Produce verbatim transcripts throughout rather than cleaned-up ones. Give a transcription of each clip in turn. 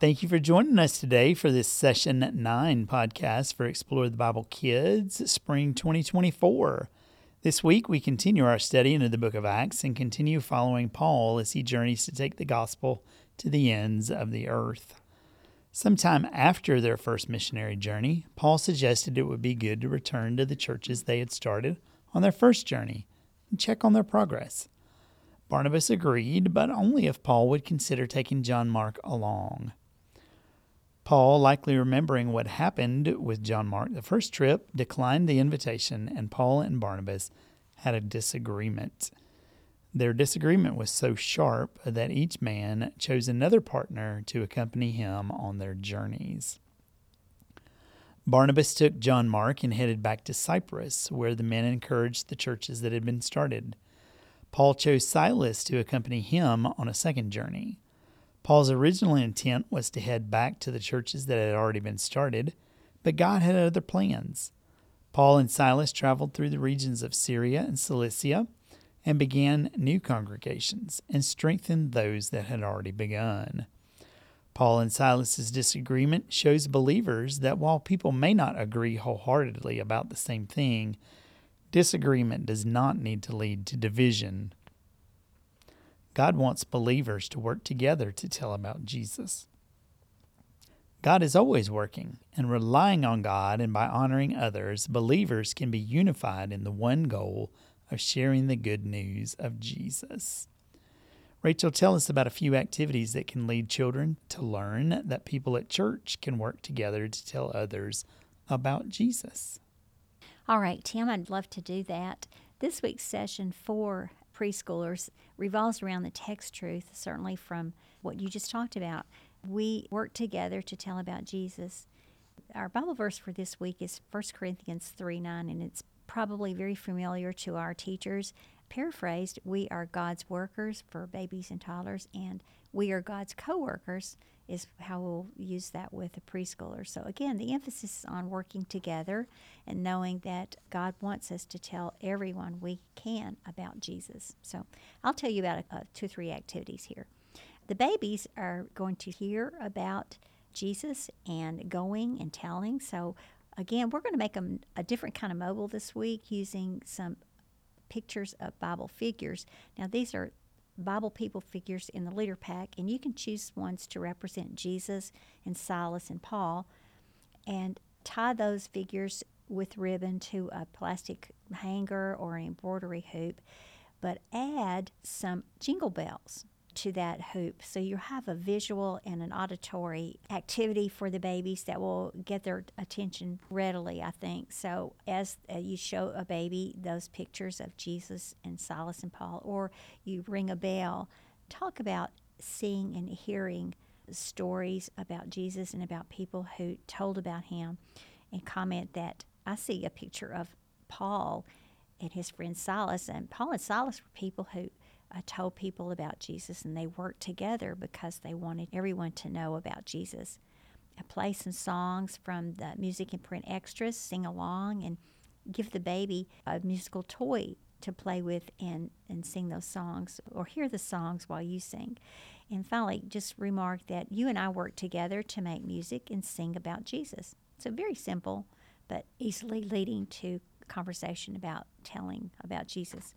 Thank you for joining us today for this Session nine podcast for Explore the Bible Kids, Spring twenty twenty-four. This week, we continue our study into the book of Acts and continue following Paul as he journeys to take the gospel to the ends of the earth. Sometime after their first missionary journey, Paul suggested it would be good to return to the churches they had started on their first journey and check on their progress. Barnabas agreed, but only if Paul would consider taking John Mark along. Paul, likely remembering what happened with John Mark the first trip, declined the invitation, and Paul and Barnabas had a disagreement. Their disagreement was so sharp that each man chose another partner to accompany him on their journeys. Barnabas took John Mark and headed back to Cyprus, where the men encouraged the churches that had been started. Paul chose Silas to accompany him on a second journey. Paul's original intent was to head back to the churches that had already been started, but God had other plans. Paul and Silas traveled through the regions of Syria and Cilicia and began new congregations and strengthened those that had already begun. Paul and Silas's disagreement shows believers that while people may not agree wholeheartedly about the same thing, disagreement does not need to lead to division. God wants believers to work together to tell about Jesus. God is always working, and relying on God and by honoring others, believers can be unified in the one goal of sharing the good news of Jesus. Rachel, tell us about a few activities that can lead children to learn that people at church can work together to tell others about Jesus. All right, Tim, I'd love to do that. This week's session for preschoolers revolves around the text truth, certainly from what you just talked about. We work together to tell about Jesus. Our Bible verse for this week is First Corinthians three nine, and it's probably very familiar to our teachers. Paraphrased, we are God's workers for babies and toddlers, and we are God's co-workers is how we'll use that with a preschooler. So again, the emphasis is on working together and knowing that God wants us to tell everyone we can about Jesus. So I'll tell you about uh, two or three activities here. The babies are going to hear about Jesus and going and telling. So again, we're going to make them a different kind of mobile this week using some pictures of Bible figures. Now, these are Bible people figures in the leader pack, and you can choose ones to represent Jesus and Silas and Paul, and tie those figures with ribbon to a plastic hanger or an embroidery hoop, but add some jingle bells to that hoop. So you have a visual and an auditory activity for the babies that will get their attention readily, I think. So as uh, you show a baby those pictures of Jesus and Silas and Paul, or you ring a bell, talk about seeing and hearing stories about Jesus and about people who told about him, and comment that I see a picture of Paul and his friend Silas, and Paul and Silas were people who I told people about Jesus, and they worked together because they wanted everyone to know about Jesus. I play some songs from the music and print extras, sing along, and give the baby a musical toy to play with and, and sing those songs, or hear the songs while you sing. And finally, just remark that you and I work together to make music and sing about Jesus. So very simple, but easily leading to conversation about telling about Jesus.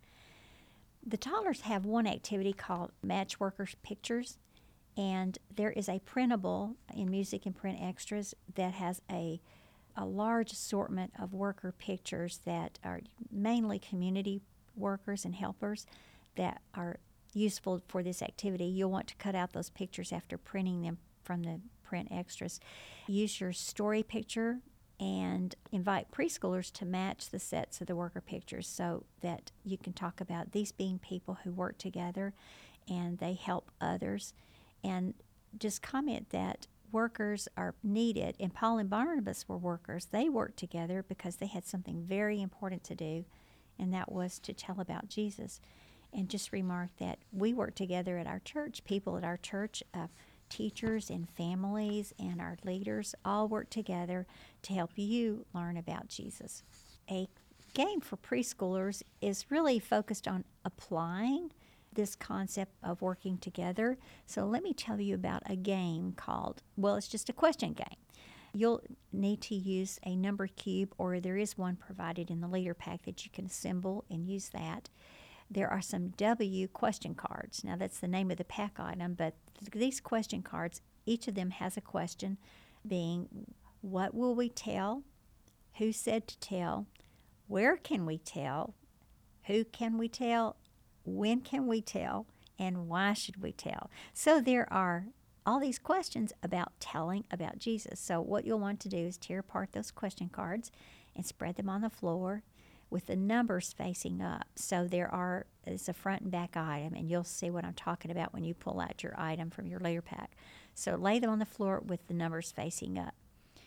The toddlers have one activity called Match Workers Pictures, and there is a printable in Music and Print Extras that has a, a large assortment of worker pictures that are mainly community workers and helpers that are useful for this activity. You'll want to cut out those pictures after printing them from the print extras. Use your story picture and invite preschoolers to match the sets of the worker pictures so that you can talk about these being people who work together and they help others. And just comment that workers are needed, and Paul and Barnabas were workers. They worked together because they had something very important to do, and that was to tell about Jesus. And just remark that we work together at our church. People at our church, uh, teachers and families and our leaders all work together to help you learn about Jesus. A game for preschoolers is really focused on applying this concept of working together. So let me tell you about a game called, well, it's just a question game. You'll need to use a number cube, or there is one provided in the leader pack that you can assemble and use that. There are some W question cards. Now, that's the name of the pack item, but these question cards, each of them has a question being, what will we tell? Who said to tell? Where can we tell? Who can we tell? When can we tell? And why should we tell? So there are all these questions about telling about Jesus. So what you'll want to do is tear apart those question cards and spread them on the floor with the numbers facing up. So there are, it's a front and back item, and you'll see what I'm talking about when you pull out your item from your leader pack. So lay them on the floor with the numbers facing up.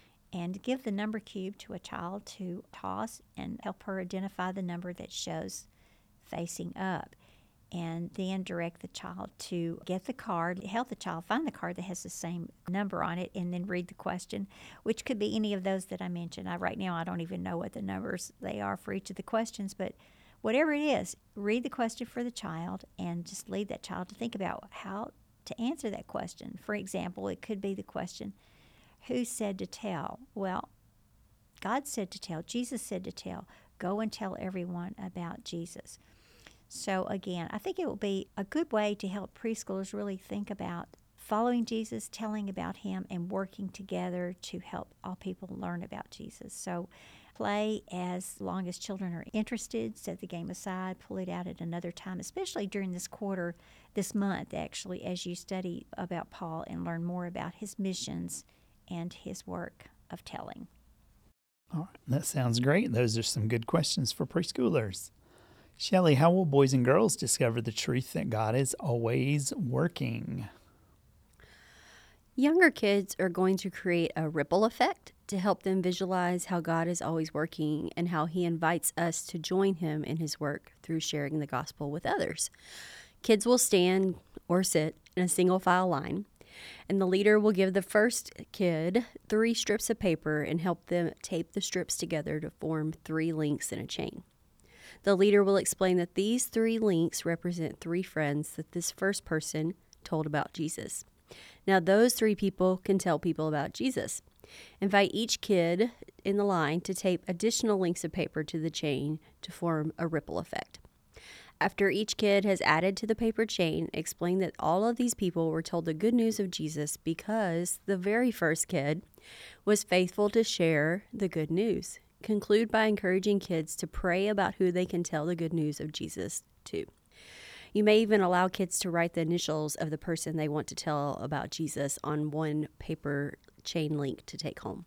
And give the number cube to a child to toss and help her identify the number that shows facing up. And then direct the child to get the card, help the child find the card that has the same number on it, and then read the question, which could be any of those that I mentioned. I, right now, I don't even know what the numbers they are for each of the questions, but whatever it is, read the question for the child and just lead that child to think about how to answer that question. For example, it could be the question, who said to tell? Well, God said to tell. Jesus said to tell. Go and tell everyone about Jesus. So again, I think it will be a good way to help preschoolers really think about following Jesus, telling about him, and working together to help all people learn about Jesus. So play as long as children are interested, set the game aside, pull it out at another time, especially during this quarter, this month actually, as you study about Paul and learn more about his missions and his work of telling. All right, that sounds great. Those are some good questions for preschoolers. Shelley, how will boys and girls discover the truth that God is always working? Younger kids are going to create a ripple effect to help them visualize how God is always working and how he invites us to join him in his work through sharing the gospel with others. Kids will stand or sit in a single file line, and the leader will give the first kid three strips of paper and help them tape the strips together to form three links in a chain. The leader will explain that these three links represent three friends that this first person told about Jesus. Now, those three people can tell people about Jesus. Invite each kid in the line to tape additional links of paper to the chain to form a ripple effect. After each kid has added to the paper chain, explain that all of these people were told the good news of Jesus because the very first kid was faithful to share the good news. Conclude by encouraging kids to pray about who they can tell the good news of Jesus to. You may even allow kids to write the initials of the person they want to tell about Jesus on one paper chain link to take home.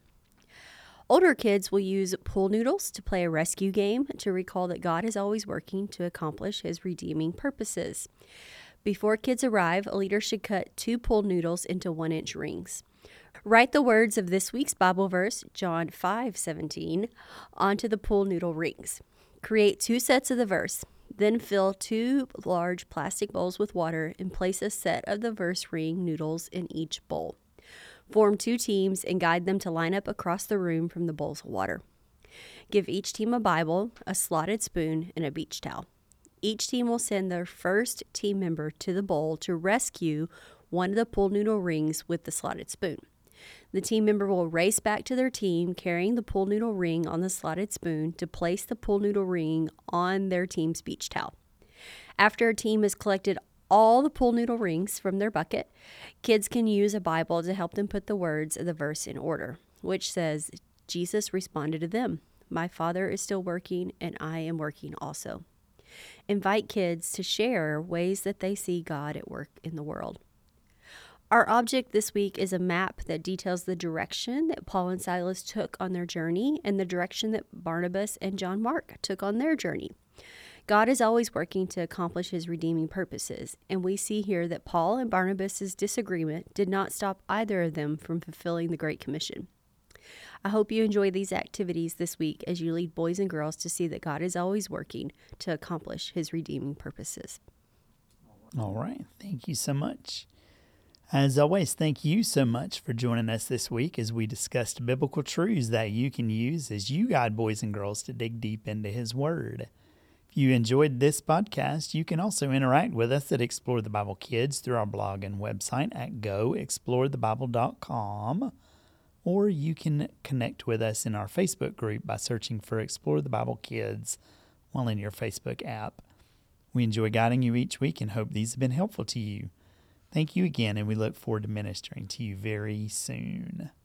Older kids will use pool noodles to play a rescue game to recall that God is always working to accomplish his redeeming purposes. Before kids arrive, a leader should cut two pool noodles into one-inch rings. Write the words of this week's Bible verse, John five seventeen, onto the pool noodle rings. Create two sets of the verse. Then fill two large plastic bowls with water and place a set of the verse ring noodles in each bowl. Form two teams and guide them to line up across the room from the bowls of water. Give each team a Bible, a slotted spoon, and a beach towel. Each team will send their first team member to the bowl to rescue one of the pool noodle rings with the slotted spoon. The team member will race back to their team carrying the pool noodle ring on the slotted spoon to place the pool noodle ring on their team's beach towel. After a team has collected all the pool noodle rings from their bucket, kids can use a Bible to help them put the words of the verse in order, which says, Jesus responded to them, "My Father is still working, and I am working also." Invite kids to share ways that they see God at work in the world. Our object this week is a map that details the direction that Paul and Silas took on their journey and the direction that Barnabas and John Mark took on their journey. God is always working to accomplish his redeeming purposes, and we see here that Paul and Barnabas' disagreement did not stop either of them from fulfilling the Great Commission. I hope you enjoy these activities this week as you lead boys and girls to see that God is always working to accomplish his redeeming purposes. All right. Thank you so much. As always, thank you so much for joining us this week as we discussed biblical truths that you can use as you guide boys and girls to dig deep into his word. If you enjoyed this podcast, you can also interact with us at Explore the Bible Kids through our blog and website at go explore the bible dot com, or you can connect with us in our Facebook group by searching for Explore the Bible Kids while in your Facebook app. We enjoy guiding you each week and hope these have been helpful to you. Thank you again, and we look forward to ministering to you very soon.